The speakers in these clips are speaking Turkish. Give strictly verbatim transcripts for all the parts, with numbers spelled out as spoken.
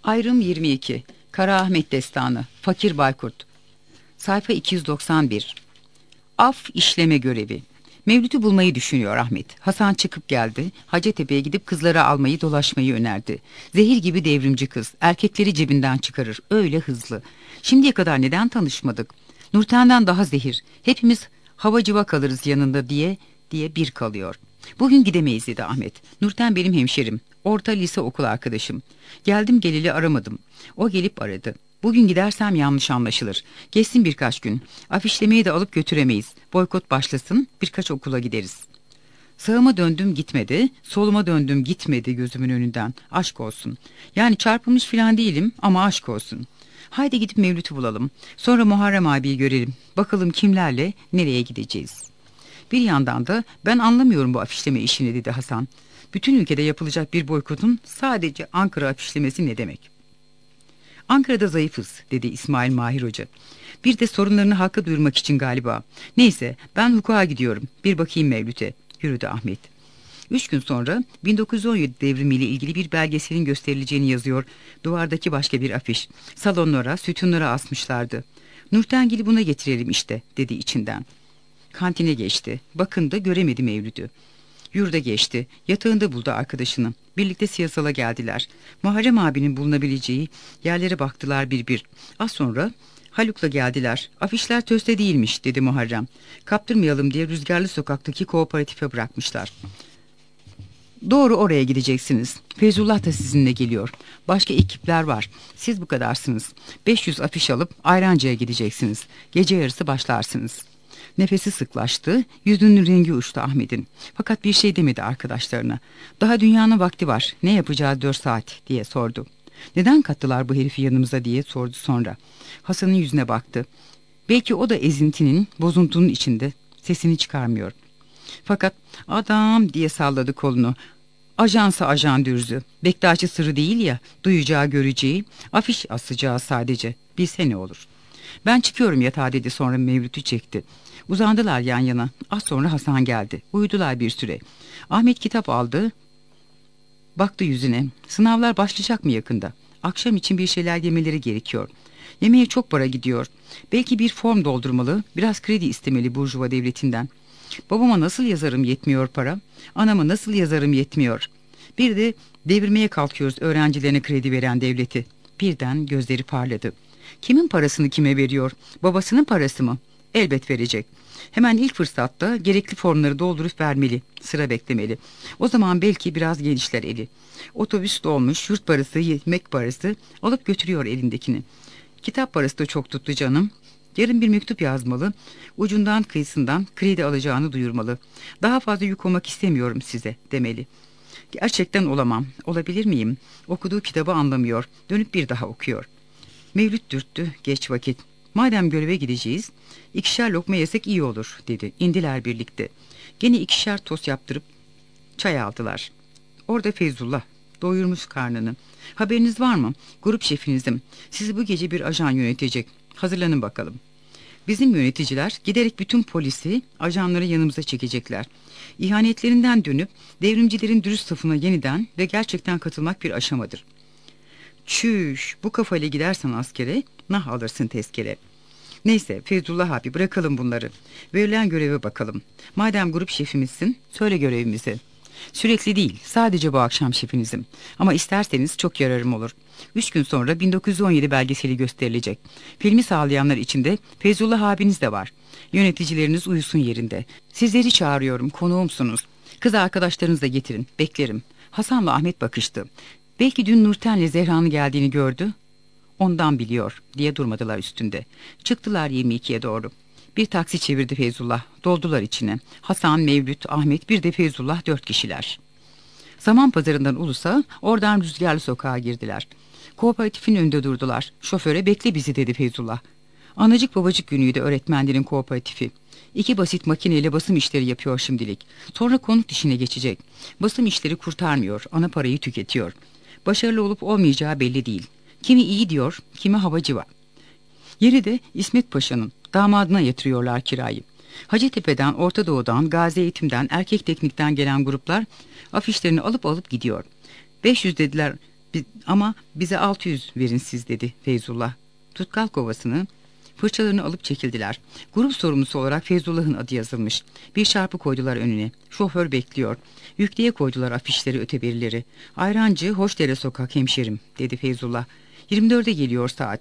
Ayrım yirmi iki. Kara Ahmet Destanı. Fakir Baykurt. Sayfa iki yüz doksan bir. Af işleme görevi. Mevlüt'ü bulmayı düşünüyor Ahmet. Hasan çıkıp geldi. Hacettepe'ye gidip kızları almayı, dolaşmayı önerdi. Zehir gibi devrimci kız. Erkekleri cebinden çıkarır. Öyle hızlı. Şimdiye kadar neden tanışmadık? Nurten'den daha zehir. Hepimiz hava cıva kalırız yanında diye diye bir kalıyor. Bugün gidemeyiz dedi Ahmet. Nurten benim hemşerim. Orta lise okul arkadaşım. Geldim geleli aramadım. O gelip aradı. Bugün gidersem yanlış anlaşılır. Geçsin birkaç gün. Afişlemeyi de alıp götüremeyiz. Boykot başlasın, birkaç okula gideriz. Sağıma döndüm gitmedi, soluma döndüm gitmedi gözümün önünden. Aşk olsun. Yani çarpılmış falan değilim ama aşk olsun. Haydi gidip Mevlüt'ü bulalım. Sonra Muharrem abiyi görelim. Bakalım kimlerle nereye gideceğiz. Bir yandan da ben anlamıyorum bu afişleme işini dedi Hasan. Bütün ülkede yapılacak bir boykotun sadece Ankara afişlemesi ne demek? Ankara'da zayıfız dedi İsmail Mahir Hoca. Bir de sorunlarını halka duyurmak için galiba. Neyse ben hukuka gidiyorum. Bir bakayım Mevlüt'e. Yürüdü Ahmet. Üç gün sonra bin dokuz yüz on yedi devrimiyle ilgili bir belgeselin gösterileceğini yazıyor. Duvardaki başka bir afiş. Salonlara, sütunlara asmışlardı. Nurtengil'i buna getirelim işte dedi içinden. Kantine geçti. Bakındı göremedi Mevlüt'ü. Yurda geçti. Yatağında buldu arkadaşını. Birlikte siyasala geldiler. Muharrem abinin bulunabileceği yerlere baktılar bir bir. Az sonra Haluk'la geldiler. Afişler töste değilmiş dedi Muharrem. Kaptırmayalım diye Rüzgarlı Sokak'taki kooperatife bırakmışlar. Doğru oraya gideceksiniz. Feyzullah da sizinle geliyor. Başka ekipler var. Siz bu kadarsınız. beş yüz afiş alıp Ayrancı'ya gideceksiniz. Gece yarısı başlarsınız. Nefesi sıklaştı, yüzünün rengi uçtu Ahmet'in. Fakat bir şey demedi arkadaşlarına. Daha dünyanın vakti var, ne yapacağız dört saat diye sordu. Neden kattılar bu herifi yanımıza diye sordu sonra. Hasan'ın yüzüne baktı. Belki o da ezintinin, bozuntunun içinde, sesini çıkarmıyor. Fakat adam diye salladı kolunu. Ajansa ajan dürzü. Bektaşi sırrı değil ya, duyacağı göreceği, afiş asacağı sadece. Bilse ne olur. Ben çıkıyorum yatağa dedi sonra Mevlüt'ü çekti. Uzandılar yan yana. Az sonra Hasan geldi. Uyudular bir süre. Ahmet kitap aldı. Baktı yüzüne. Sınavlar başlayacak mı yakında? Akşam için bir şeyler yemeleri gerekiyor. Yemeğe çok para gidiyor. Belki bir form doldurmalı, biraz kredi istemeli Burjuva devletinden. Babama nasıl yazarım yetmiyor para. Anama nasıl yazarım yetmiyor. Bir de devirmeye kalkıyoruz öğrencilerine kredi veren devleti. Birden gözleri parladı. Kimin parasını kime veriyor? Babasının parası mı? Elbet verecek. Hemen ilk fırsatta gerekli formları doldurup vermeli. Sıra beklemeli. O zaman belki biraz genişler eli. Otobüs dolmuş, yurt parası, yemek parası alıp götürüyor elindekini. Kitap parası da çok tuttu canım. Yarın bir mektup yazmalı. Ucundan kıyısından kredi alacağını duyurmalı. Daha fazla yük olmak istemiyorum size demeli. Gerçekten olamam. Olabilir miyim? Okuduğu kitabı anlamıyor. Dönüp bir daha okuyor. Mevlüt dürttü. Geç vakit. Madem göreve gideceğiz, ikişer lokma yesek iyi olur dedi. İndiler birlikte. Gene ikişer tost yaptırıp çay aldılar. Orada Feyzullah doyurmuş karnını. Haberiniz var mı? Grup şefinizim. Sizi bu gece bir ajan yönetecek. Hazırlanın bakalım. Bizim yöneticiler giderek bütün polisi, ajanları yanımıza çekecekler. İhanetlerinden dönüp devrimcilerin dürüst safına yeniden ve gerçekten katılmak bir aşamadır. Çüş, bu kafayla gidersen askere, nah alırsın tezkere. Neyse Feyzullah abi bırakalım bunları. Verilen göreve bakalım. Madem grup şefimizsin, söyle görevimizi. Sürekli değil, sadece bu akşam şefinizim. Ama isterseniz çok yararım olur. Üç gün sonra bin dokuz yüz on yedi belgeseli gösterilecek. Filmi sağlayanlar içinde Feyzullah abiniz de var. Yöneticileriniz uyusun yerinde. Sizleri çağırıyorum, konuğumsunuz. Kız arkadaşlarınızı da getirin, beklerim. Hasan'la Ahmet bakıştı. Belki dün Nurten'le Zehra'nın geldiğini gördü. Ondan biliyor diye durmadılar üstünde. Çıktılar yirmi ikiye doğru. Bir taksi çevirdi Feyzullah. Doldular içine. Hasan, Mevlüt, Ahmet bir de Feyzullah dört kişiler. Zaman pazarından Ulus'a, oradan Rüzgarlı Sokağa girdiler. Kooperatifin önünde durdular. Şoföre bekle bizi dedi Feyzullah. Anacık babacık günüydü öğretmenlerin kooperatifi. İki basit makineyle basım işleri yapıyor şimdilik. Sonra konut işine geçecek. Basım işleri kurtarmıyor, ana parayı tüketiyor. Başarılı olup olmayacağı belli değil. Kimi iyi diyor, kimi havacı var. Yeri de İsmet Paşa'nın, damadına yatırıyorlar kirayı. Hacettepe'den, Orta Doğu'dan, Gazi Eğitim'den, Erkek Teknik'ten gelen gruplar afişlerini alıp alıp gidiyor. beş yüz dediler Bi- ama bize altı yüz verin siz, dedi Feyzullah. Tutkal kovasını, fırçalarını alıp çekildiler. Grup sorumlusu olarak Feyzullah'ın adı yazılmış. Bir çarpı koydular önüne. Şoför bekliyor. Yükleye koydular afişleri, öteberileri. Ayrancı Hoşdere sokak hemşerim, dedi Feyzullah. yirmi dörde geliyor saat.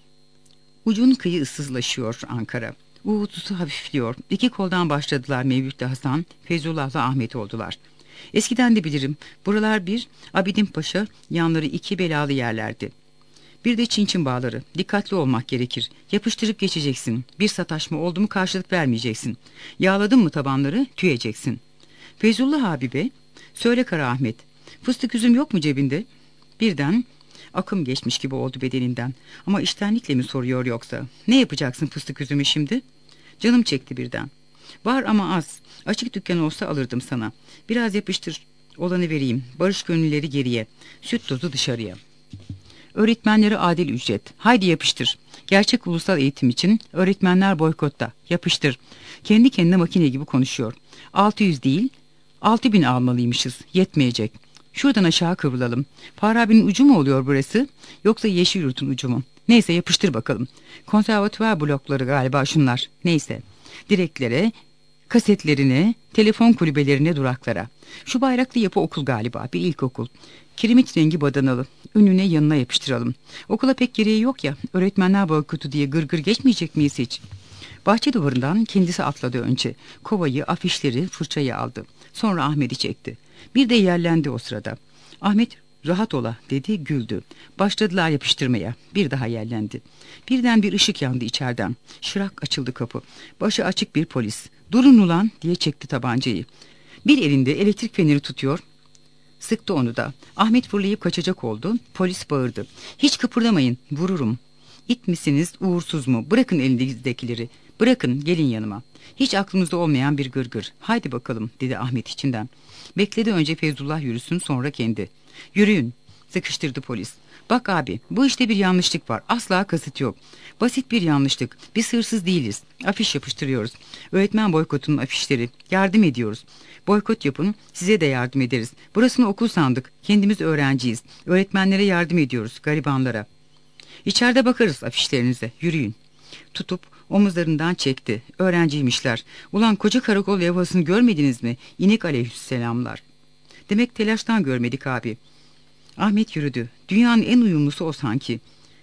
Ucun kıyı ıssızlaşıyor Ankara. Uğultusu hafifliyor. İki koldan başladılar Mevlüt'le Hasan, Feyzullah'la Ahmet oldular. Eskiden de bilirim, buralar bir, Abidin Paşa, yanları iki belalı yerlerdi. Bir de çinçin bağları. Dikkatli olmak gerekir. Yapıştırıp geçeceksin. Bir sataşma oldu mu karşılık vermeyeceksin. Yağladın mı tabanları tüyeceksin. Feyzullah abi bey, söyle Kara Ahmet, fıstık üzüm yok mu cebinde? Birden akım geçmiş gibi oldu bedeninden. Ama içtenlikle mi soruyor yoksa? Ne yapacaksın fıstık üzümü şimdi? Canım çekti birden. Var ama az. Açık dükkan olsa alırdım sana. Biraz yapıştır. Olanı vereyim. Barış gönülleri geriye. Süt tozu dışarıya. Öğretmenlere adil ücret. Haydi yapıştır. Gerçek ulusal eğitim için öğretmenler boykotta. Yapıştır. Kendi kendine makine gibi konuşuyor. altı yüz değil, altı bin almalıymışız. Yetmeyecek. Şuradan aşağı kıvrılalım. Farabi'nin ucu mu oluyor burası? Yoksa Yeşilyurt'un ucu mu? Neyse yapıştır bakalım. Konservatuvar blokları galiba şunlar. Neyse. Direklere, kasetlerine, telefon kulübelerine, duraklara. Şu bayraklı yapı okul galiba, bir ilkokul. Kiremit rengi badanalı. Önüne yanına yapıştıralım. Okula pek gereği yok ya. Öğretmenler boykotu diye gırgır geçmeyecek miyiz hiç? Bahçe duvarından kendisi atladı önce. Kovayı, afişleri, fırçayı aldı. Sonra Ahmet'i çekti. Bir de yerlendi o sırada. Ahmet rahat ola dedi, güldü. Başladılar yapıştırmaya. Bir daha yerlendi. Birden bir ışık yandı içeriden. Şırak açıldı kapı. Başı açık bir polis. Durun ulan diye çekti tabancayı. Bir elinde elektrik feneri tutuyor. Sıktı onu da. Ahmet fırlayıp kaçacak oldu. Polis bağırdı. Hiç kıpırdamayın, vururum. İt misiniz, uğursuz mu? Bırakın elinizdekileri. Bırakın, gelin yanıma. Hiç aklımızda olmayan bir gırgır. Haydi bakalım, dedi Ahmet içinden. Bekledi, önce Feyzullah yürüsün, sonra kendi. Yürüyün, sıkıştırdı polis. Bak abi, bu işte bir yanlışlık var. Asla kasıt yok. Basit bir yanlışlık. Biz hırsız değiliz. Afiş yapıştırıyoruz. Öğretmen boykotunun afişleri. Yardım ediyoruz. Boykot yapın, size de yardım ederiz. Burasını okul sandık. Kendimiz öğrenciyiz. Öğretmenlere yardım ediyoruz, garibanlara. İçeride bakarız afişlerinize. Yürüyün. Tutup omuzlarından çekti. Öğrenciymişler. Ulan koca karakol levhasını görmediniz mi? İnek aleyhisselamlar. Demek telaştan görmedik abi. Ahmet yürüdü. Dünyanın en uyumlusu o sanki.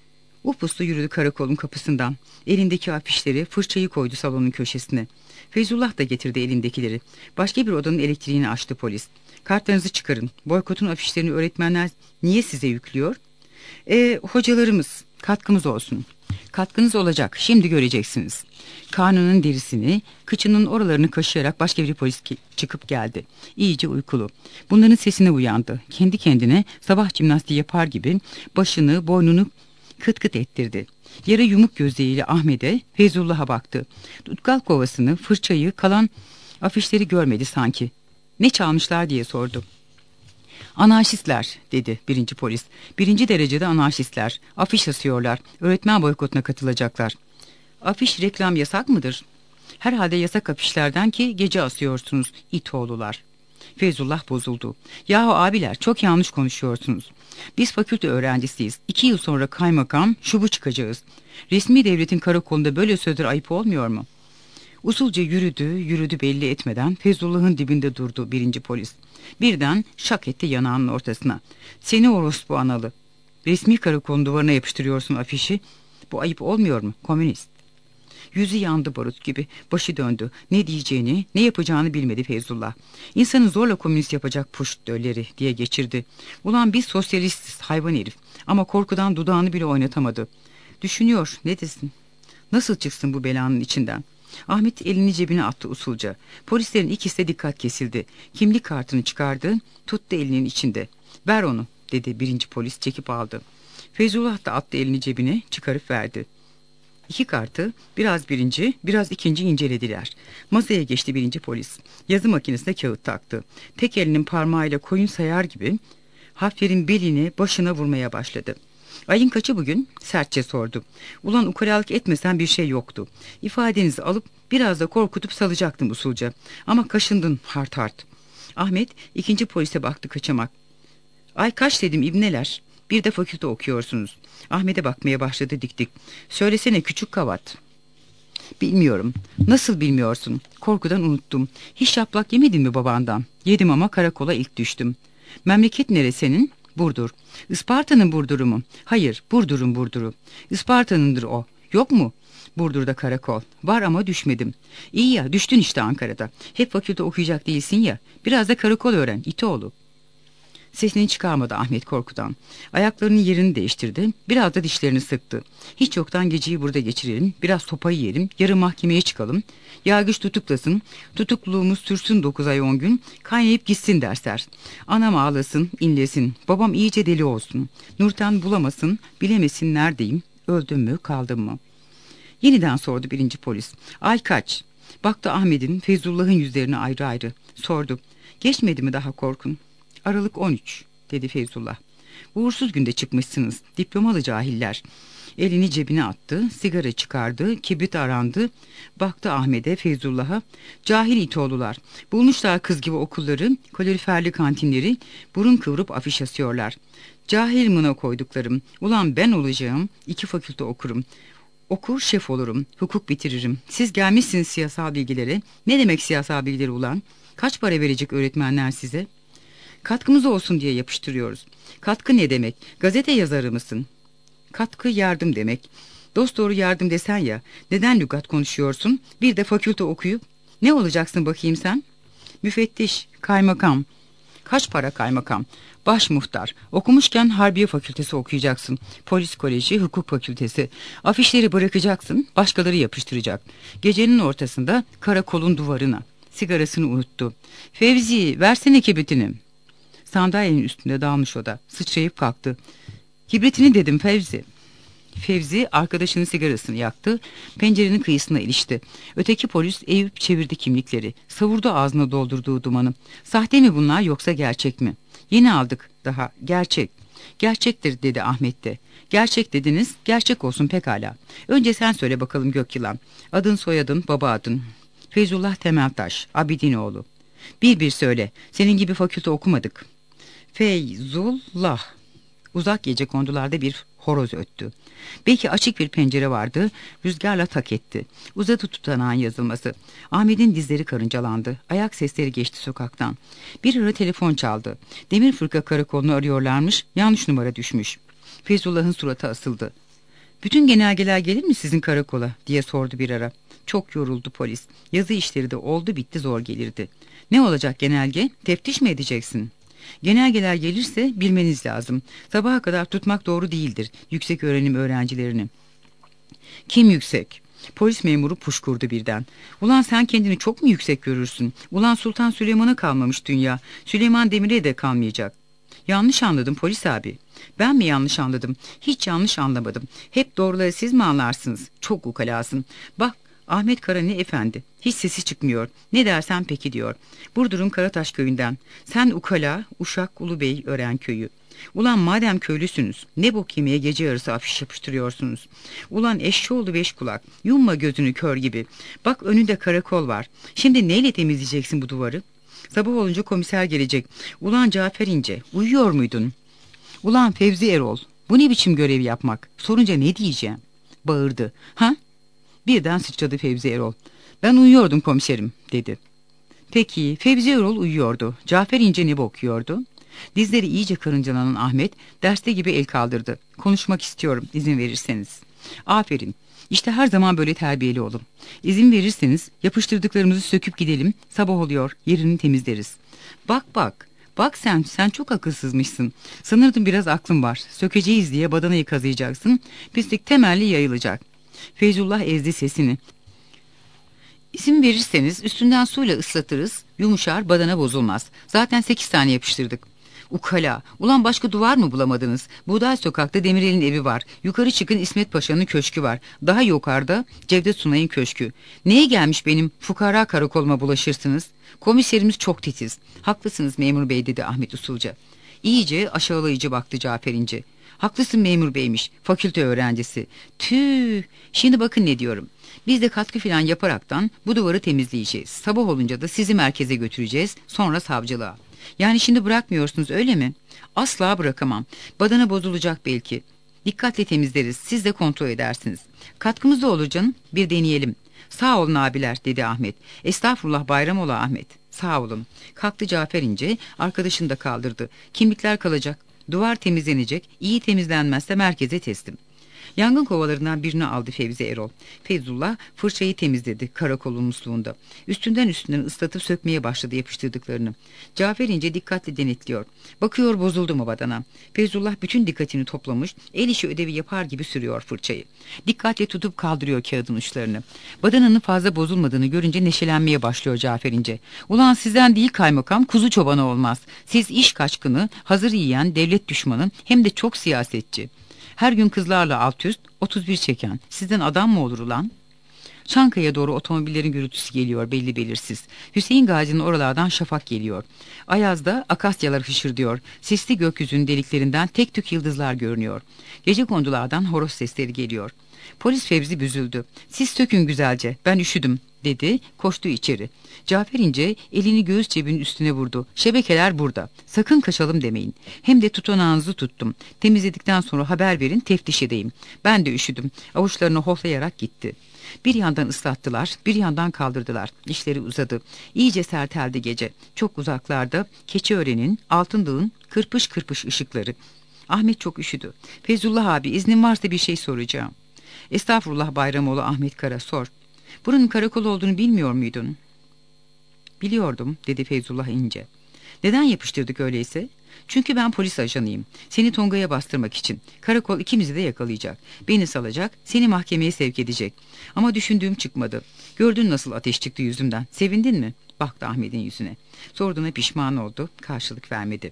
Upuslu yürüdü karakolun kapısından. Elindeki afişleri, fırçayı koydu salonun köşesine. Feyzullah da getirdi elindekileri. Başka bir odanın elektriğini açtı polis. Kartlarınızı çıkarın. Boykotun afişlerini öğretmenler niye size yüklüyor? E, hocalarımız, katkımız olsun. Katkınız olacak, şimdi göreceksiniz. Karnının derisini, kıçının oralarını kaşıyarak başka bir polis ki- çıkıp geldi. İyice uykulu. Bunların sesine uyandı. Kendi kendine sabah jimnastiği yapar gibi başını, boynunu kıt kıt ettirdi. Yere yumuk gözleriyle Ahmet'e, Feyzullah'a baktı. Tutkal kovasını, fırçayı, kalan afişleri görmedi sanki. Ne çalmışlar diye sordu. Anarşistler, dedi birinci polis. Birinci derecede anarşistler. Afiş asıyorlar. Öğretmen boykotuna katılacaklar. Afiş reklam yasak mıdır? Herhalde yasak afişlerden ki gece asıyorsunuz itoğlular. Feyzullah bozuldu. Yahu abiler, çok yanlış konuşuyorsunuz. Biz fakülte öğrencisiyiz. İki yıl sonra kaymakam, şubu çıkacağız. Resmi devletin karakolunda böyle sözler ayıp olmuyor mu? Usulca yürüdü, yürüdü belli etmeden Feyzullah'ın dibinde durdu birinci polis. Birden şak etti yanağının ortasına. Seni orospu analı. Resmi karakolun duvarına yapıştırıyorsun afişi. Bu ayıp olmuyor mu komünist? Yüzü yandı barut gibi. Başı döndü. Ne diyeceğini, ne yapacağını bilmedi Feyzullah. İnsanı zorla komünist yapacak puşt dölleri diye geçirdi. Ulan biz sosyalistiz hayvan herif. Ama korkudan dudağını bile oynatamadı. Düşünüyor, ne desin? Nasıl çıksın bu belanın içinden? Ahmet elini cebine attı usulca. Polislerin ikisi de dikkat kesildi. Kimlik kartını çıkardı, tuttu elinin içinde. Ver onu, dedi birinci polis, çekip aldı. Feyzullah da attı elini cebine, çıkarıp verdi. İki kartı biraz birinci, biraz ikinci incelediler. Masaya geçti birinci polis. Yazı makinesine kağıt taktı. Tek elinin parmağıyla koyun sayar gibi harflerin beline, başına vurmaya başladı. Ayın kaçı bugün? Sertçe sordu. Ulan ukalalık etmesen bir şey yoktu. İfadenizi alıp biraz da korkutup salacaktım usulca. Ama kaşındın hart hart. Ahmet ikinci polise baktı kaçamak. Ay kaç dedim ibneler. Bir de fakülte okuyorsunuz. Ahmet'e bakmaya başladı dik dik. Söylesene küçük kavat. Bilmiyorum. Nasıl bilmiyorsun? Korkudan unuttum. Hiç şaplak yemedin mi babandan? Yedim ama karakola ilk düştüm. Memleket nere senin? Burdur. Isparta'nın Burdur'u mu? Hayır, Burdur'un Burdur'u. Isparta'nındır o. Yok mu? Burdur'da karakol. Var ama düşmedim. İyi ya, düştün işte Ankara'da. Hep fakülte okuyacak değilsin ya. Biraz da karakol öğren, İtoğlu. Sesini çıkarmadı Ahmet korkudan. Ayaklarının yerini değiştirdi. Biraz da dişlerini sıktı. Hiç yoktan geceyi burada geçirelim. Biraz sopayı yiyelim. Yarın mahkemeye çıkalım. Yargıç tutuklasın. Tutukluluğumuz sürsün dokuz ay on gün. Kaynayıp gitsin dersler. Anam ağlasın, inlesin. Babam iyice deli olsun. Nurten bulamasın, bilemesin neredeyim. Öldüm mü, kaldım mı? Yeniden sordu birinci polis. Ay kaç? Baktı Ahmet'in, Feyzullah'ın yüzlerine ayrı ayrı. Sordu. Geçmedi mi daha korkun? Aralık on üç dedi Feyzullah. Uğursuz günde çıkmışsınız, diplomalı cahiller. Elini cebine attı, sigara çıkardı, kibrit arandı. Baktı Ahmet'e, Feyzullah'a. Cahil itoğlular. Bulmuşlar kız gibi okulları, kaloriferli kantinleri, burun kıvırıp afiş asıyorlar. Cahil mına koyduklarım. Ulan ben olacağım, iki fakülte okurum. Okur şef olurum, hukuk bitiririm. Siz gelmişsiniz siyasal bilgilere. Ne demek siyasal bilgileri ulan? Kaç para verecek öğretmenler size? Katkımız olsun diye yapıştırıyoruz. Katkı ne demek? Gazete yazarı mısın? Katkı yardım demek. Dosdoğru yardım desen ya. Neden lügat konuşuyorsun? Bir de fakülte okuyup. Ne olacaksın bakayım sen? Müfettiş, kaymakam. Kaç para kaymakam? Baş muhtar. Okumuşken Harbiye Fakültesi okuyacaksın. Polis koleji, hukuk fakültesi. Afişleri bırakacaksın, başkaları yapıştıracak. Gecenin ortasında karakolun duvarına. Sigarasını unuttu. Fevzi, versene kibritini. Sandalyenin üstünde dalmış o da. Sıçrayıp kalktı. Kibritini dedim Fevzi. Fevzi arkadaşının sigarasını yaktı. Pencerenin kıyısına ilişti. Öteki polis eğip çevirdi kimlikleri. Savurdu ağzına doldurduğu dumanı. Sahte mi bunlar yoksa gerçek mi? Yeni aldık daha. Gerçek. Gerçektir dedi Ahmet de. Gerçek dediniz. Gerçek olsun pekala. Önce sen söyle bakalım Gökyılan. Adın soyadın baba adın. Feyzullah Temeltaş. Abidinoğlu. Bir bir söyle. Senin gibi fakülte okumadık. Feyzullah. Uzak gecekondularda bir horoz öttü. Belki açık bir pencere vardı. Rüzgarla tak etti. Uzadı tutanağın yazılması. Ahmet'in dizleri karıncalandı. Ayak sesleri geçti sokaktan. Bir ara telefon çaldı. Demir Fırka karakolunu arıyorlarmış. Yanlış numara düşmüş. Feyzullah'ın suratı asıldı. Bütün genelgeler gelir mi sizin karakola diye sordu bir ara. Çok yoruldu polis. Yazı işleri de oldu bitti zor gelirdi. Ne olacak genelge? Teftiş mi edeceksin? Genelgeler gelirse bilmeniz lazım. Sabaha kadar tutmak doğru değildir yüksek öğrenim öğrencilerini. Kim yüksek? Polis memuru puşkurdu birden. Ulan sen kendini çok mu yüksek görürsün? Ulan Sultan Süleyman'a kalmamış dünya. Süleyman Demir'e de kalmayacak. Yanlış anladım polis abi. Ben mi yanlış anladım? Hiç yanlış anlamadım. Hep doğruları siz mi anlarsınız? Çok ukalasın. Bak Ahmet Karani efendi. Hiç sesi çıkmıyor. Ne dersen peki diyor. Burdur'un Karataş köyünden. Sen ukala, Uşak Ulubey Örenköy'ü. Ulan madem köylüsünüz, ne bok yemeye gece yarısı afiş yapıştırıyorsunuz? Ulan eşşoğlu beş kulak, yumma gözünü kör gibi. Bak önünde karakol var. Şimdi neyle temizleyeceksin bu duvarı? Sabah olunca komiser gelecek. Ulan Cafer İnce, uyuyor muydun? Ulan Fevzi Erol, bu ne biçim görev yapmak? Sorunca ne diyeceğim? Bağırdı. Ha? Birden sıçradı Fevzi Erol. Ben uyuyordum komiserim dedi. Peki Fevzi Erol uyuyordu. Cafer İnce ne bakıyordu? Dizleri iyice karıncalanan Ahmet derste gibi el kaldırdı. Konuşmak istiyorum izin verirseniz. Aferin. İşte her zaman böyle terbiyeli olun. İzin verirseniz yapıştırdıklarımızı söküp gidelim. Sabah oluyor yerini temizleriz. Bak bak. Bak sen, sen çok akılsızmışsın. Sanırdım biraz aklın var. Sökeceğiz diye badanayı kazıyacaksın. Pislik temelli yayılacak. Feyzullah ezdi sesini. İsim verirseniz üstünden suyla ıslatırız. Yumuşar, badana bozulmaz. Zaten sekiz tane yapıştırdık. Ukala. Ulan başka duvar mı bulamadınız? Buğday Sokak'ta Demirel'in evi var. Yukarı çıkın İsmet Paşa'nın köşkü var. Daha yukarıda Cevdet Sunay'ın köşkü. Neye gelmiş benim fukara karakoluma bulaşırsınız? Komiserimiz çok titiz. Haklısınız memur bey dedi Ahmet usulca. İyice aşağılayıcı baktı Cafer İnce. Haklısın memur beymiş. Fakülte öğrencisi. Tüh. Şimdi bakın ne diyorum. Biz de katkı filan yaparaktan bu duvarı temizleyeceğiz. Sabah olunca da sizi merkeze götüreceğiz. Sonra savcılığa. Yani şimdi bırakmıyorsunuz öyle mi? Asla bırakamam. Badana bozulacak belki. Dikkatle temizleriz, siz de kontrol edersiniz. Katkımız da olur canım, bir deneyelim. Sağ olun abiler, dedi Ahmet. Estağfurullah, bayram ola Ahmet. Sağ olun. Kalktı Cafer İnce, arkadaşını da kaldırdı. Kimlikler kalacak, duvar temizlenecek, iyi temizlenmezse merkeze teslim. Yangın kovalarından birini aldı Fevzi Erol. Feyzullah fırçayı temizledi karakolun musluğunda. Üstünden üstünden ıslatıp sökmeye başladı yapıştırdıklarını. Cafer İnce dikkatli denetliyor. Bakıyor bozuldu mu badana. Feyzullah bütün dikkatini toplamış, el işi ödevi yapar gibi sürüyor fırçayı. Dikkatle tutup kaldırıyor kağıdın uçlarını. Badananın fazla bozulmadığını görünce neşelenmeye başlıyor Cafer İnce. Ulan sizden değil kaymakam, kuzu çobanı olmaz. Siz iş kaçkını, hazır yiyen, devlet düşmanı, hem de çok siyasetçi. Her gün kızlarla alt üst, otuz bir çeken. Sizden adam mı olur ulan? Çankaya doğru otomobillerin gürültüsü geliyor belli belirsiz. Hüseyin Gazi'nin oralardan şafak geliyor. Ayaz'da akasyalar hışırdıyor. Sesli gökyüzünün deliklerinden tek tük yıldızlar görünüyor. Gecekondulardan horoz sesleri geliyor. Polis Fevzi büzüldü. Siz sökün güzelce, ben üşüdüm, dedi, koştu içeri. Cafer İnce elini göğüs cebinin üstüne vurdu. Şebekeler burada, sakın kaçalım demeyin. Hem de tutanağınızı tuttum. Temizledikten sonra haber verin, teftiş edeyim. Ben de üşüdüm. Avuçlarını hohlayarak gitti. Bir yandan ıslattılar, bir yandan kaldırdılar. İşleri uzadı. İyice serteldi gece. Çok uzaklarda Keçiören'in, Altındağ'ın kırpış kırpış ışıkları. Ahmet çok üşüdü. Feyzullah abi, iznin varsa bir şey soracağım. Estağfurullah Bayramoğlu Ahmet Kara, sor. Buranın karakol olduğunu bilmiyor muydun? Biliyordum, dedi Feyzullah İnce. Neden yapıştırdık öyleyse? Çünkü ben polis ajanıyım. Seni Tonga'ya bastırmak için. Karakol ikimizi de yakalayacak. Beni salacak, seni mahkemeye sevk edecek. Ama düşündüğüm çıkmadı. Gördün nasıl ateş çıktı yüzümden. Sevindin mi? Baktı Ahmet'in yüzüne. Sorduğuna pişman oldu. Karşılık vermedi.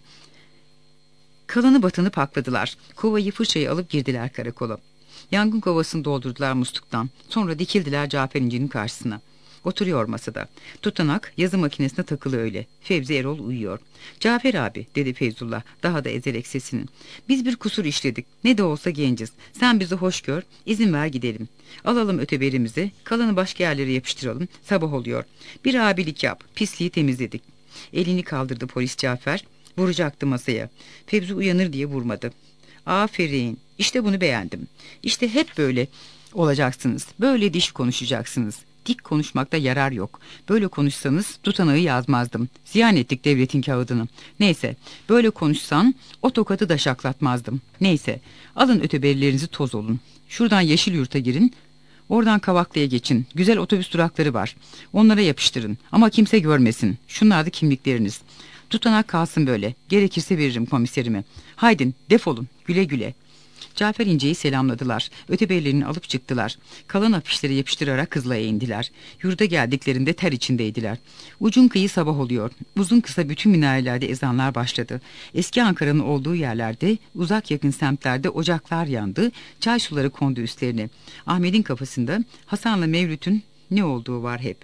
Kalanı batanı pakladılar. Kovayı fırçayı alıp girdiler karakola. Yangın kovasını doldurdular musluktan. Sonra dikildiler Cafer İnce'nin karşısına. Oturuyor masada. Tutanak yazı makinesine takılı öyle. Fevzi Erol uyuyor. Cafer abi, dedi Feyzullah daha da ezerek sesini. Biz bir kusur işledik. Ne de olsa genciz. Sen bizi hoş gör. İzin ver gidelim. Alalım öteberimizi. Kalanı başka yerlere yapıştıralım. Sabah oluyor. Bir abilik yap. Pisliği temizledik. Elini kaldırdı polis Cafer. Vuracaktı masaya. Fevzi uyanır diye vurmadı. Aferin. İşte bunu beğendim. İşte hep böyle olacaksınız. Böyle diş konuşacaksınız. Dik konuşmakta yarar yok. Böyle konuşsanız tutanağı yazmazdım. Ziyan ettik devletin kağıdını. Neyse, böyle konuşsan o tokadı da şaklatmazdım. Neyse, alın öteberilerinizi toz olun. Şuradan yeşil yurta girin. Oradan Kavaklı'ya geçin. Güzel otobüs durakları var. Onlara yapıştırın. Ama kimse görmesin. Şunlar da kimlikleriniz. Tutanak kalsın böyle. Gerekirse veririm komiserime. Haydin, defolun. Güle güle. Cafer İnce'yi selamladılar. Öteberilerini alıp çıktılar. Kalan afişleri yapıştırarak Kızılay'a indiler. Yurda geldiklerinde ter içindeydiler. Ucun kıyı sabah oluyor. Uzun kısa bütün minarelerde ezanlar başladı. Eski Ankara'nın olduğu yerlerde, uzak yakın semtlerde ocaklar yandı. Çay suları kondu üstlerine. Ahmet'in kafasında Hasan'la Mevlüt'ün ne olduğu var hep.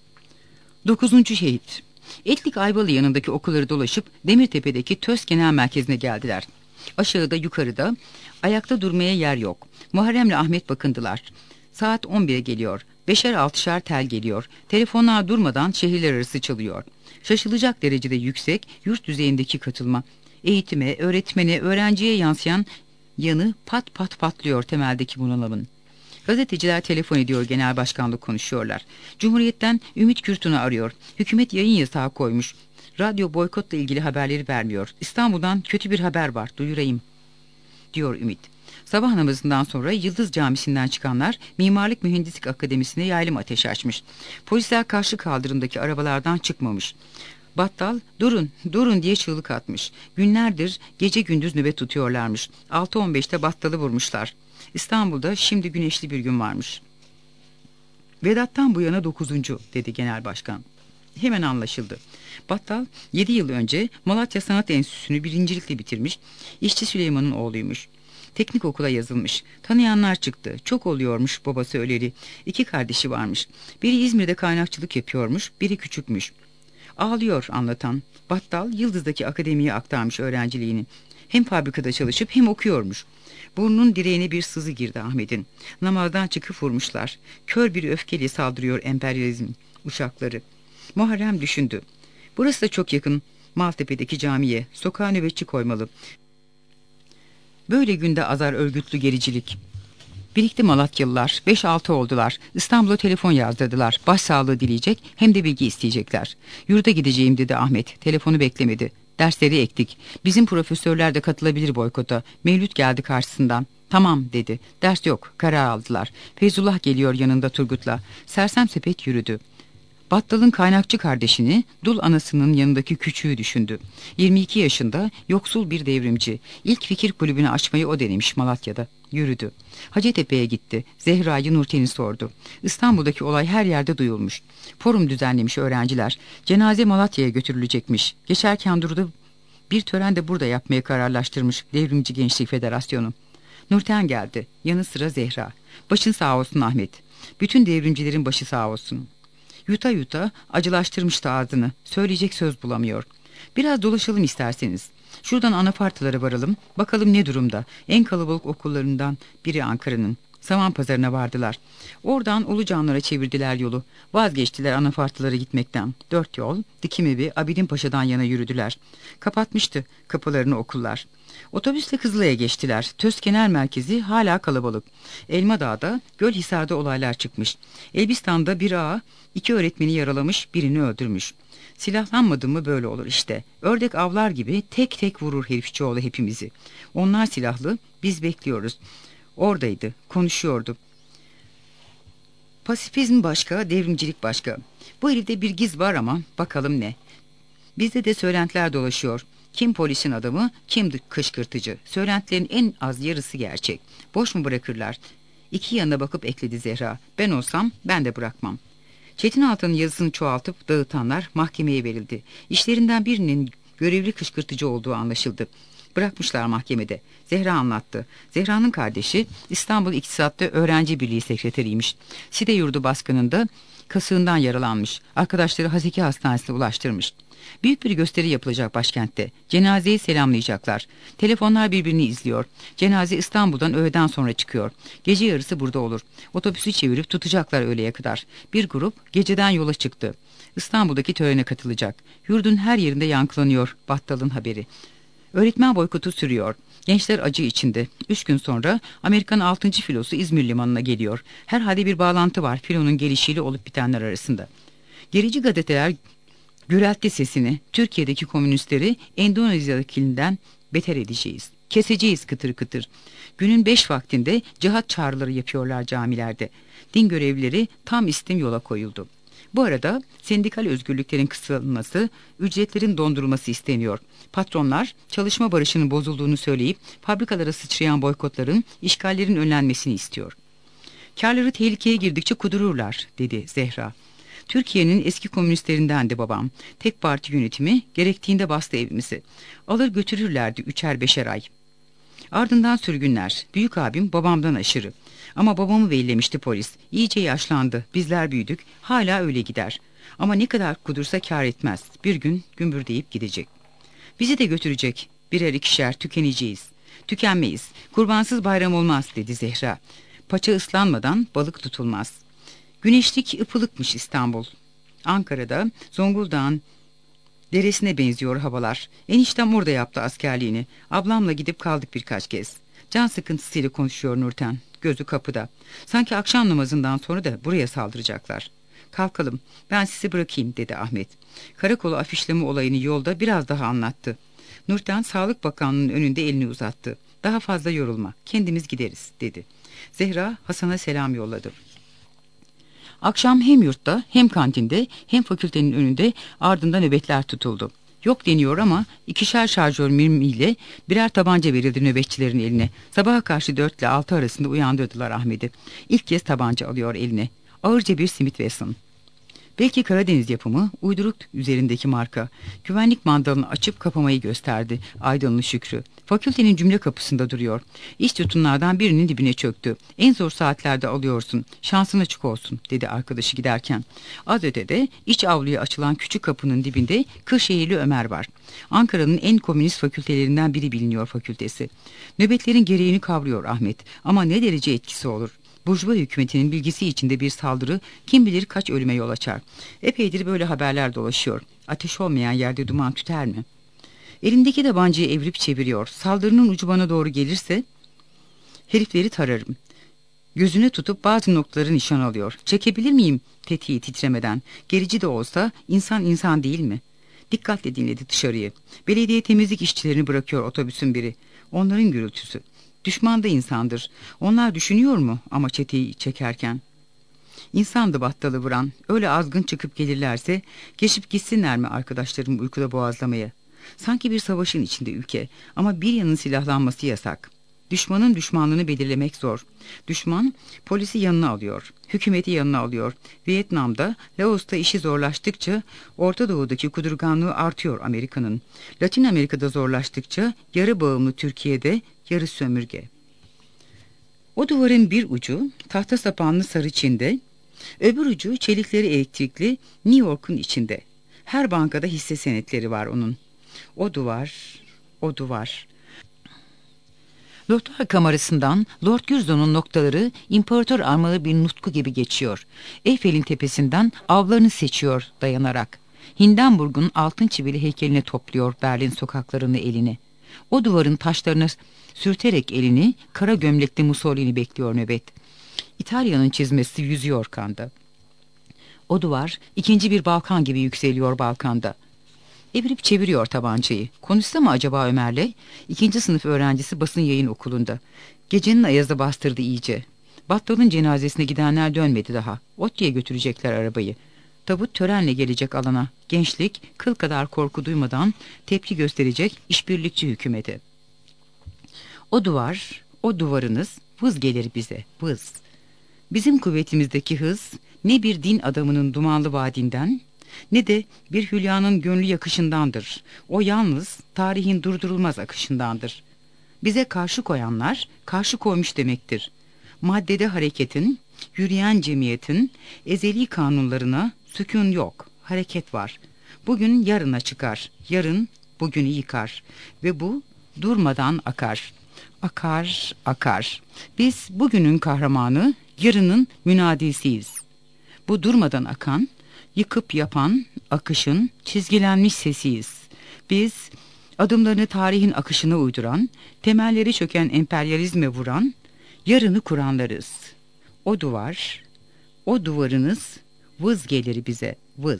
Dokuzuncu şehit. Etlik Ayvalı yanındaki okulları dolaşıp Demirtepe'deki TÖS Genel Merkezi'ne geldiler. Aşağıda yukarıda ayakta durmaya yer yok. Muharrem'le Ahmet bakındılar. Saat on bire geliyor. Beşer altışar tel geliyor. Telefonlar durmadan şehirler arası çalıyor. Şaşılacak derecede yüksek yurt düzeyindeki katılma. Eğitime, öğretmene, öğrenciye yansıyan yanı pat pat patlıyor temeldeki bunalımın. Gazeteciler telefon ediyor, genel başkanlık konuşuyorlar. Cumhuriyet'ten Ümit Kürtun'u arıyor. Hükümet yayın yasağı koymuş. Radyo boykotla ilgili haberleri vermiyor. İstanbul'dan kötü bir haber var, duyurayım, diyor Ümit. Sabah namazından sonra Yıldız Camisi'nden çıkanlar Mimarlık Mühendislik Akademisi'ne yaylım ateş açmış. Polisler karşı kaldırımdaki arabalardan çıkmamış. Battal durun durun diye çığlık atmış. Günlerdir gece gündüz nöbet tutuyorlarmış. altı on beşte Battal'ı vurmuşlar. İstanbul'da şimdi güneşli bir gün varmış. Vedat'tan bu yana dokuzuncu, dedi genel başkan. Hemen anlaşıldı. Battal yedi yıl önce Malatya Sanat Enstitüsü'nü birincilikle bitirmiş. İşçi Süleyman'ın oğluymuş. Teknik okula yazılmış. Tanıyanlar çıktı. Çok oluyormuş babası öleli. İki kardeşi varmış. Biri İzmir'de kaynakçılık yapıyormuş. Biri küçükmüş. Ağlıyor anlatan. Battal Yıldız'daki akademiye aktarmış öğrenciliğini. Hem fabrikada çalışıp hem okuyormuş. Burnunun direğine bir sızı girdi Ahmet'in. Namazdan çıkıp vurmuşlar. Kör bir öfkeyle saldırıyor emperyalizm uçakları. Muharrem düşündü. Burası da çok yakın. Maltepe'deki camiye, sokağa nöbetçi koymalı. Böyle günde azar örgütlü gericilik. Birikti Malatyalılar, beş altı oldular. İstanbul'a telefon yazdırdılar. Başsağlığı dileyecek, hem de bilgi isteyecekler. Yurda gideceğim dedi Ahmet. Telefonu beklemedi. Dersleri ektik. Bizim profesörler de katılabilir boykota. Mevlüt geldi karşısından. Tamam dedi. Ders yok. Karar aldılar. Feyzullah geliyor yanında Turgut'la. Sersem sepet yürüdü. Battal'ın kaynakçı kardeşini, dul anasının yanındaki küçüğü düşündü. yirmi iki yaşında, yoksul bir devrimci. İlk fikir kulübünü açmayı o denemiş Malatya'da. Yürüdü. Hacettepe'ye gitti. Zehra'yı Nurten'i sordu. İstanbul'daki olay her yerde duyulmuş. Forum düzenlemiş öğrenciler. Cenaze Malatya'ya götürülecekmiş. Geçerken durdu. Bir tören de burada yapmaya kararlaştırmış Devrimci Gençlik Federasyonu. Nurten geldi. Yanı sıra Zehra. Başın sağ olsun Ahmet. Bütün devrimcilerin başı sağ olsun. Yuta yuta acılaştırmıştı ağzını. Söyleyecek söz bulamıyor. Biraz dolaşalım isterseniz. Şuradan anafartalara varalım. Bakalım ne durumda. En kalabalık okullarından biri Ankara'nın. Samanpazarı'na vardılar. Oradan Ulucanlar'a çevirdiler yolu. Vazgeçtiler anafartalara gitmekten. Dört yol, Dikimevi, Abidin Paşa'dan yana yürüdüler. Kapatmıştı kapılarını okullar. Otobüsle Kızılay'a geçtiler. Töz Genel Merkezi hala kalabalık. Elmadağ'da, Gölhisar'da olaylar çıkmış. Elbistan'da bir ağa iki öğretmeni yaralamış, birini öldürmüş. Silahlanmadı mı böyle olur işte. Ördek avlar gibi tek tek vurur herifçioğlu hepimizi. Onlar silahlı, biz bekliyoruz. Oradaydı, konuşuyordu. Pasifizm başka, devrimcilik başka. Bu herifte bir giz var ama bakalım ne. Bizde de söylentiler dolaşıyor. Kim polisin adamı, kim kışkırtıcı. Söylentilerin en az yarısı gerçek. Boş mu bırakırlar? İki yanına bakıp ekledi Zehra. Ben olsam ben de bırakmam. Çetin Altan'ın yazısını çoğaltıp dağıtanlar mahkemeye verildi. İşlerinden birinin görevli kışkırtıcı olduğu anlaşıldı. Bırakmışlar mahkemede. Zehra anlattı. Zehra'nın kardeşi İstanbul İktisat'ta Öğrenci Birliği sekreteriymiş. Side yurdu baskınında kasığından yaralanmış. Arkadaşları Haseki Hastanesi'ne ulaştırmış. Büyük bir gösteri yapılacak başkentte. Cenazeyi selamlayacaklar. Telefonlar birbirini izliyor. Cenaze İstanbul'dan öğleden sonra çıkıyor. Gece yarısı burada olur. Otobüsü çevirip tutacaklar öğleye kadar. Bir grup geceden yola çıktı. İstanbul'daki törene katılacak. Yurdun her yerinde yankılanıyor Battal'ın haberi. Öğretmen boykotu sürüyor. Gençler acı içinde. Üç gün sonra Amerikan altıncı filosu İzmir limanına geliyor. Herhalde bir bağlantı var filonun gelişiyle olup bitenler arasında. Gerici gazeteler güreltti sesini. Türkiye'deki komünistleri Endonezya'dakinden beter edeceğiz. Keseceğiz kıtır kıtır. Günün beş vaktinde cihat çağrıları yapıyorlar camilerde. Din görevlileri tam istim yola koyuldu. Bu arada sendikal özgürlüklerin kısıtlanması, ücretlerin dondurulması isteniyor. Patronlar çalışma barışının bozulduğunu söyleyip fabrikalara sıçrayan boykotların, işgallerin önlenmesini istiyor. Kârları tehlikeye girdikçe kudururlar, dedi Zehra. Türkiye'nin eski komünistlerindendi babam. Tek parti yönetimi, gerektiğinde bastı evimizi. Alır götürürlerdi üçer beşer ay. Ardından sürgünler. Büyük abim babamdan aşırı. Ama babamı bellemişti polis. İyice yaşlandı. Bizler büyüdük. Hala öyle gider. Ama ne kadar kudursa kâr etmez. Bir gün gümbürdeyip gidecek. Bizi de götürecek. Birer ikişer tükeneceğiz. Tükenmeyiz. Kurbansız bayram olmaz dedi Zehra. Paça ıslanmadan balık tutulmaz. Güneşlik ıpılıkmış İstanbul. Ankara'da Zonguldak'ın deresine benziyor havalar. Eniştem orada yaptı askerliğini. Ablamla gidip kaldık birkaç kez. Can sıkıntısıyla konuşuyor Nurten. Gözü kapıda. Sanki akşam namazından sonra da buraya saldıracaklar. Kalkalım, ben sizi bırakayım dedi Ahmet. Karakolu afişleme olayını yolda biraz daha anlattı. Nurten Sağlık Bakanlığı'nın önünde elini uzattı. Daha fazla yorulma, kendimiz gideriz dedi. Zehra Hasan'a selam yolladı. Akşam hem yurtta hem kantinde hem fakültenin önünde ardında nöbetler tutuldu. Yok deniyor ama ikişer şarjör mermiyle birer tabanca verildi nöbetçilerin eline. Sabaha karşı dört ile altı arasında uyandırdılar Ahmet'i. İlk kez tabanca alıyor eline. Ağırca bir Smith Wesson. Belki Karadeniz yapımı, uyduruk üzerindeki marka. Güvenlik mandalını açıp kapamayı gösterdi Aydınlı Şükrü. Fakültenin cümle kapısında duruyor. İç tutunlardan birinin dibine çöktü. En zor saatlerde alıyorsun. Şansın açık olsun dedi arkadaşı giderken. Az ötede iç avluya açılan küçük kapının dibinde Kırşehirli Ömer var. Ankara'nın en komünist fakültelerinden biri biliniyor fakültesi. Nöbetlerin gereğini kavruyor Ahmet. Ama ne derece etkisi olur? Burjuva hükümetinin bilgisi içinde bir saldırı kim bilir kaç ölüme yol açar. Epeydir böyle haberler dolaşıyor. Ateş olmayan yerde duman tüter mi? Elimdeki tabancayı evirip çeviriyor. Saldırının ucu bana doğru gelirse herifleri tararım. Gözüne tutup bazı noktaları nişan alıyor. Çekebilir miyim tetiği titremeden? Gerici de olsa insan insan değil mi? Dikkatle dinledi dışarıyı. Belediye temizlik işçilerini bırakıyor otobüsün biri. Onların gürültüsü. Düşman da insandır. Onlar düşünüyor mu ama çeteyi çekerken? İnsandı battalı vuran. Öyle azgın çıkıp gelirlerse geçip gitsinler mi arkadaşlarım uykuda boğazlamaya? Sanki bir savaşın içinde ülke ama bir yanın silahlanması yasak. Düşmanın düşmanlığını belirlemek zor. Düşman polisi yanına alıyor, hükümeti yanına alıyor. Vietnam'da, Laos'ta işi zorlaştıkça Orta Doğu'daki kudurganlığı artıyor Amerika'nın. Latin Amerika'da zorlaştıkça yarı bağımlı Türkiye'de yarı sömürge. O duvarın bir ucu tahta sapanlı sarı Çin'de, öbür ucu çelikleri elektrikli New York'un içinde. Her bankada hisse senetleri var onun. O duvar, o duvar. Lordlar kamerasından Lord Curzon'un noktaları imparator armalı bir nutku gibi geçiyor. Eyfel'in tepesinden avlarını seçiyor dayanarak. Hindenburg'un altın çivili heykeline topluyor Berlin sokaklarını eline. O duvarın taşlarına sürterek elini kara gömlekli Mussolini bekliyor nöbet. İtalya'nın çizmesi yüzüyor kanda. O duvar ikinci bir Balkan gibi yükseliyor Balkan'da. Evirip çeviriyor tabancayı. Konuşsa mı acaba Ömer'le? İkinci sınıf öğrencisi basın yayın okulunda. Gecenin ayazı bastırdı iyice. Battal'ın cenazesine gidenler dönmedi daha. Otti'ye götürecekler arabayı. Tabut törenle gelecek alana. Gençlik kıl kadar korku duymadan tepki gösterecek işbirlikçi hükümete. O duvar, o duvarınız vız gelir bize, vız. Bizim kuvvetimizdeki hız ne bir din adamının dumanlı vadinden ne de bir hülyanın gönlü yakışındandır. O yalnız tarihin durdurulmaz akışındandır. Bize karşı koyanlar karşı koymuş demektir. Maddede hareketin, yürüyen cemiyetin ezeli kanunlarına sükun yok, hareket var. Bugün yarına çıkar, yarın bugünü yıkar ve bu durmadan akar. Akar, akar. Biz bugünün kahramanı, yarının münadisiyiz. Bu durmadan akan, yıkıp yapan akışın çizgilenmiş sesiyiz. Biz adımlarını tarihin akışına uyduran, temelleri çöken emperyalizme vuran, yarını kuranlarız. O duvar, o duvarınız vız gelir bize, vız.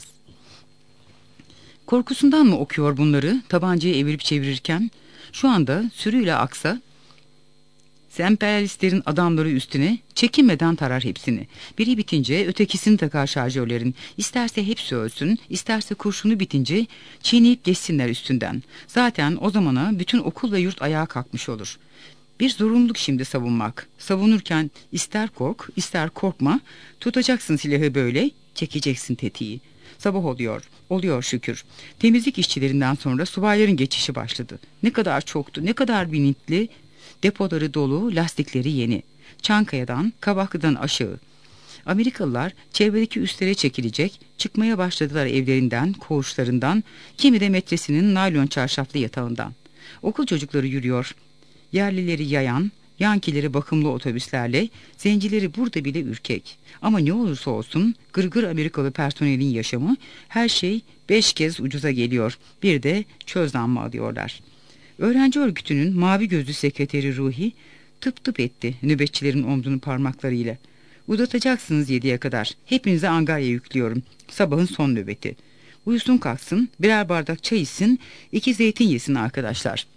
Korkusundan mı okuyor bunları tabancayı evirip çevirirken? Şu anda sürüyle aksa emperyalistlerin adamları üstüne çekinmeden tarar hepsini. Biri bitince ötekisini takar şarjörlerin. İsterse hepsi ölsün, isterse kurşunu bitince çiğneyip geçsinler üstünden. Zaten o zamana bütün okul ve yurt ayağa kalkmış olur. Bir zorunluluk şimdi savunmak. Savunurken ister kork, ister korkma, tutacaksın silahı böyle, çekeceksin tetiği. Sabah oluyor, oluyor şükür. Temizlik işçilerinden sonra subayların geçişi başladı. Ne kadar çoktu, ne kadar bilinçli. Depoları dolu, lastikleri yeni. Çankaya'dan, Kabaklı'dan aşağı. Amerikalılar çevredeki üstlere çekilecek, çıkmaya başladılar evlerinden, koğuşlarından, kimi de metresinin naylon çarşaflı yatağından. Okul çocukları yürüyor. Yerlileri yayan, yankileri bakımlı otobüslerle, zencileri burada bile ürkek. Ama ne olursa olsun gırgır Amerikalı personelin yaşamı, her şey beş kez ucuza geliyor. Bir de çöz zammı alıyorlar. Öğrenci örgütünün mavi gözlü sekreteri Ruhi tıp tıp etti nöbetçilerin omzunu parmaklarıyla. Uzatacaksınız yediye kadar. Hepinize angarya yüklüyorum. Sabahın son nöbeti. Uyusun kalksın, birer bardak çay içsin, iki zeytin yesin arkadaşlar.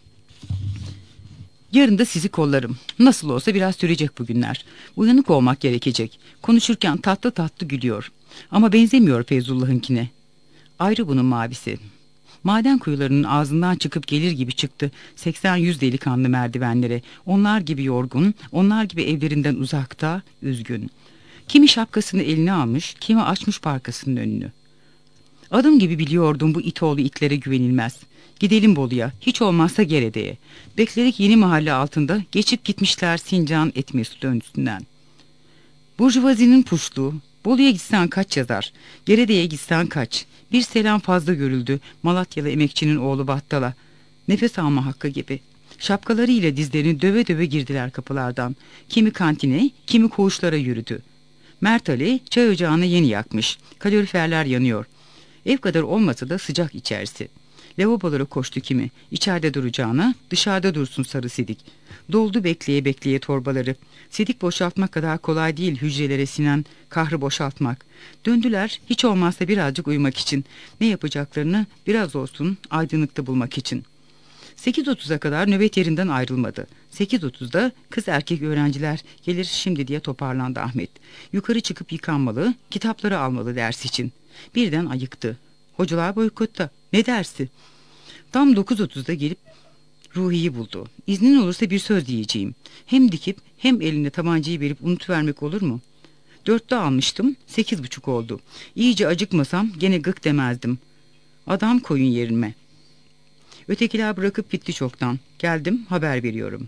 Yarın da sizi kollarım. Nasıl olsa biraz sürecek bugünler. Uyanık olmak gerekecek. Konuşurken tatlı tatlı gülüyor. Ama benzemiyor Feyzullah'ınkine. Ayrı bunun mavisi. Maden kuyularının ağzından çıkıp gelir gibi çıktı seksen yüz delikanlı merdivenlere. Onlar gibi yorgun, onlar gibi evlerinden uzakta, üzgün. Kimi şapkasını eline almış, kimi açmış parkasının önünü. Adım gibi biliyordum bu itoğlu itlere güvenilmez. Gidelim Bolu'ya, hiç olmazsa Gerede'ye. Bekledik yeni mahalle altında, geçip gitmişler Sincan Etmesut üstünden. Burjuvazinin puşluğu, Bolu'ya gitsen kaç yazar, Gerede'ye gitsen kaç. Bir selam fazla görüldü Malatyalı emekçinin oğlu Battal'a. Nefes alma hakkı gibi. Şapkalarıyla dizlerini döve döve girdiler kapılardan. Kimi kantine, kimi koğuşlara yürüdü. Mert Ali çay ocağını yeni yakmış. Kaloriferler yanıyor. Ev kadar olmasa da sıcak içerisi. Lavabolara koştu kimi. İçeride duracağına dışarıda dursun sarı sidik. Doldu bekleye bekleye torbaları. Sidik boşaltmak kadar kolay değil hücrelere sinen kahrı boşaltmak. Döndüler hiç olmazsa birazcık uyumak için. Ne yapacaklarını biraz olsun aydınlıkta bulmak için. sekiz otuza kadar nöbet yerinden ayrılmadı. sekiz otuzda kız erkek öğrenciler gelir şimdi diye toparlandı Ahmet. Yukarı çıkıp yıkanmalı, kitapları almalı ders için. Birden ayıktı. Hocalar boykotta. Ne dersi? Tam dokuz otuzda gelip Ruhi'yi buldu. İznin olursa bir söz diyeceğim. Hem dikip hem eline tabancayı verip unutuvermek olur mu? Dörtte almıştım, sekiz buçuk oldu. İyice acıkmasam gene gık demezdim. Adam koyun yerime. Ötekiler bırakıp gitti çoktan. Geldim, haber veriyorum.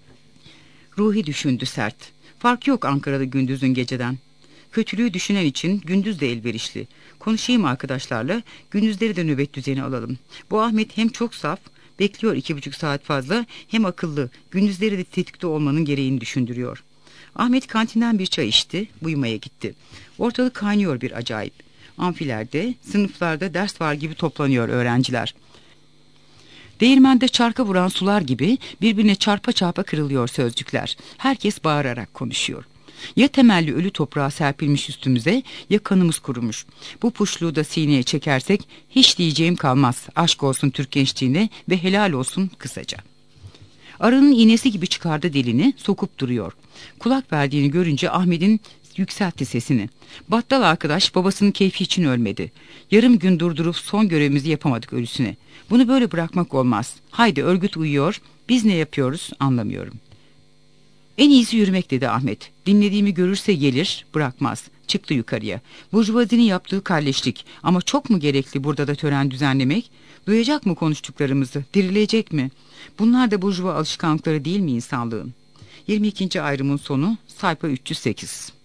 Ruhi düşündü sert. Fark yok Ankara'da gündüzün geceden. Kötülüğü düşünen için gündüz de elverişli. Konuşayım arkadaşlarla, gündüzleri de nöbet düzeni alalım. Bu Ahmet hem çok saf, bekliyor iki buçuk saat fazla, hem akıllı, gündüzleri de tetikte olmanın gereğini düşündürüyor. Ahmet kantinden bir çay içti, uyumaya gitti. Ortalık kaynıyor bir acayip. Amfilerde, sınıflarda ders var gibi toplanıyor öğrenciler. Değirmende çarka vuran sular gibi birbirine çarpa çarpa kırılıyor sözcükler. Herkes bağırarak konuşuyor. Ya temelli ölü toprağa serpilmiş üstümüze ya kanımız kurumuş. Bu puşluğu da sineye çekersek hiç diyeceğim kalmaz. Aşk olsun Türk gençliğine ve helal olsun kısaca. Arının iğnesi gibi çıkardı dilini, sokup duruyor. Kulak verdiğini görünce Ahmet'in yükseltti sesini. Battal arkadaş babasının keyfi için ölmedi. Yarım gün durdurup son görevimizi yapamadık ölüsüne. Bunu böyle bırakmak olmaz. Haydi örgüt uyuyor, biz ne yapıyoruz anlamıyorum. En iyisi yürümek dedi Ahmet. Dinlediğimi görürse gelir, bırakmaz. Çıktı yukarıya. Burjuvazinin yaptığı kalleşlik. Ama çok mu gerekli burada da tören düzenlemek? Duyacak mı konuştuklarımızı? Dirilecek mi? Bunlar da burjuva alışkanlıkları değil mi insanlığın? yirmi ikinci ayrımın sonu sayfa üç yüz sekiz.